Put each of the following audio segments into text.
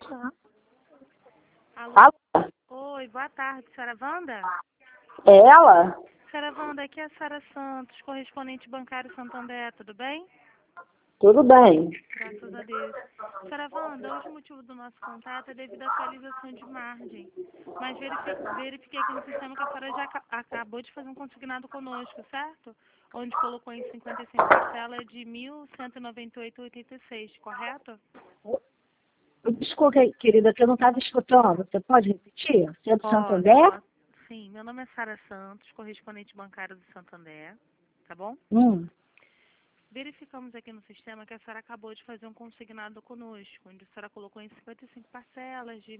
Alô? Alô? Oi, boa tarde, senhora Wanda? É ela? Senhora Wanda, aqui é a Sara Santos, correspondente bancário Santander, tudo bem? Tudo bem. Graças a Deus. Senhora Wanda, hoje o motivo do nosso contato é devido à atualização de margem. Mas verifiquei aqui no sistema que a senhora já acabou de fazer um consignado conosco, certo? Onde colocou em 55 parcelas de R$ 1.198,86, correto? Desculpa, querida, que eu não estava escutando. Você pode repetir? Você é do Santander? Posso. Sim, meu nome é Sara Santos, correspondente bancário do Santander, tá bom? Hum. Verificamos aqui no sistema que a senhora acabou de fazer um consignado conosco, onde a senhora colocou em 55 parcelas de R$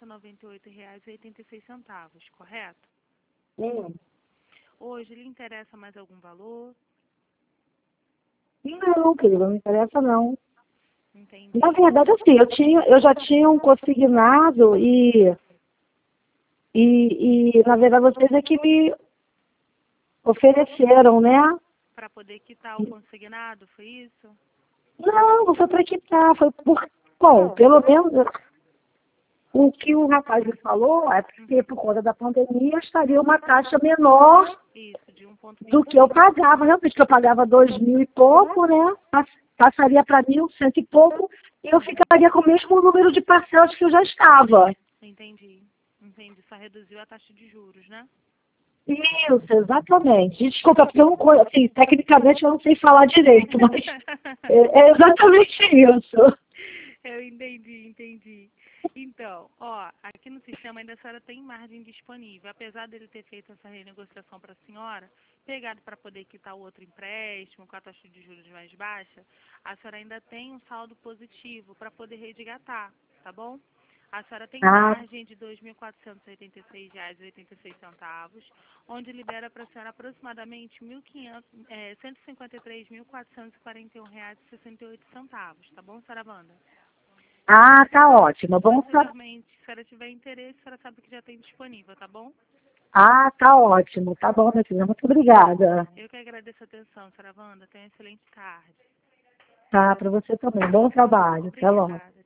1.198,86, correto? Hoje lhe interessa mais algum valor? Não, querida, não me interessa não. Entendi. Na verdade, assim, eu já tinha um consignado e na verdade, vocês é que me ofereceram, né? Para poder quitar o consignado, foi isso? Não, não foi para quitar, foi por... Bom, pelo menos o que o rapaz me falou é que por conta da pandemia estaria uma taxa menor Isso, de do que eu 1,25. pagava. Realmente que eu pagava 2.000 e pouco, né? Passaria para 1.100 e pouco e eu ficaria com o mesmo número de parcelas que eu já estava. Entendi. Entendi. Só reduziu a taxa de juros, né? Isso, exatamente. Desculpa, porque eu não, assim, tecnicamente eu não sei falar direito, mas é exatamente isso. Eu entendi. Então, ó, aqui no sistema ainda a senhora tem margem disponível. Apesar dele ter feito essa renegociação para a senhora, pegado para poder quitar o outro empréstimo com a taxa de juros mais baixa, a senhora ainda tem um saldo positivo para poder resgatar, tá bom? A senhora tem margem de R$ 2.486,86, onde libera para a senhora aproximadamente R$ 153.441,68, tá bom, senhora Wanda? Ah, tá ótimo. Bom saber. Posteriormente, se a senhora tiver interesse, a senhora sabe que já tem disponível, tá bom? Ah, tá ótimo. Tá bom, minha filha. Muito obrigada. Eu que agradeço a atenção, senhora Wanda. Tenha uma excelente tarde. Tá, para você também. Bom trabalho. Até logo. Obrigada.